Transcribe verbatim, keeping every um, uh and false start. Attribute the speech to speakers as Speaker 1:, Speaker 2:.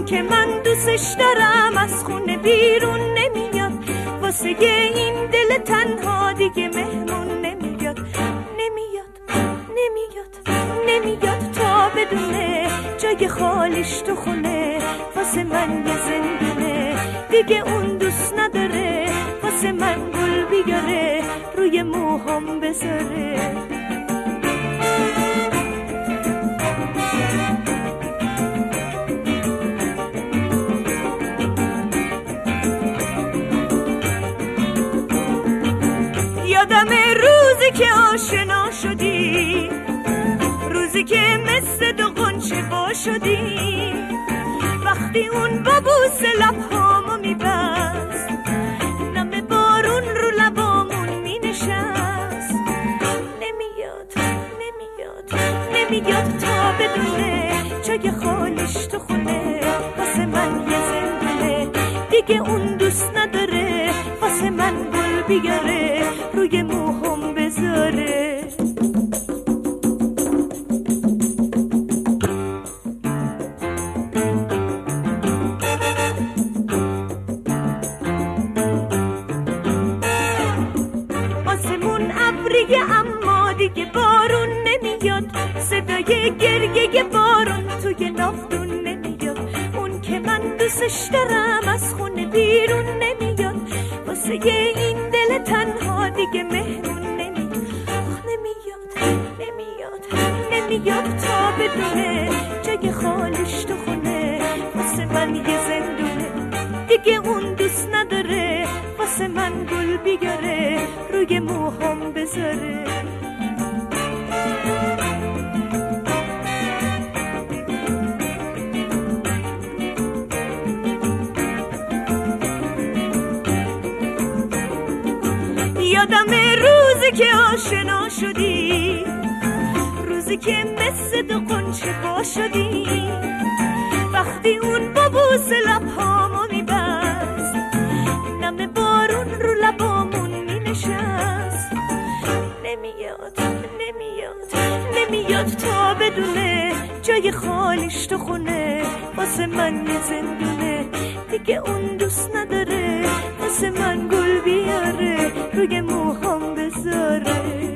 Speaker 1: که من دوستش دارم از خونه بیرون نمیاد، واسه این دل تنها دیگه مهمون نمیاد. نمیاد نمیاد نمیاد تا بدونه جای خالیش تو خونه، واسه من یه زندونه دیگه اون دوست نداره، واسه من گل بیاره روی موهام بذاره. یادم روزی که آشنا شدی، روزی که مثل دو غنچه وا شدی، وقتی اون با بوس لبهامو میبست، نم بارون رو لبامون مینشست. نمیاد نمیاد نمیاد تا بدونه جای خالیش تو خونه، واسه من یه زندونه دیگه اون دوست نداره، واسه من گل بیاره روی موهم بذاره. آسمون ابریه اما دیگه بارون نمیاد، صدای گریه بارون توی ناودون نمیاد. اون که من دوستش دارم از خونه بیرون نمیاد، واسه این دل تنها دیگه مهمون نمیاد. نمیاد نمیاد نمیاد تا بدونه جای خالیش تو خونه، واسه من یه زندونه دیگه اون دوست نداره، واسه من گل بیاره روی موهام بذاره. یادم روزی که آشنا شدی، روزی که مثل دو غنچه وا شدی، وقتی اون با بوس لبهامو میبست، نم بارون رو لبامون مینشست. نمیاد نمیاد نمیاد تا بدونه جای خالیش تو خونه، واسه من یه زندونه دیگه اون دوست نداره، واسه من گل بیاره روی موهام بذاره.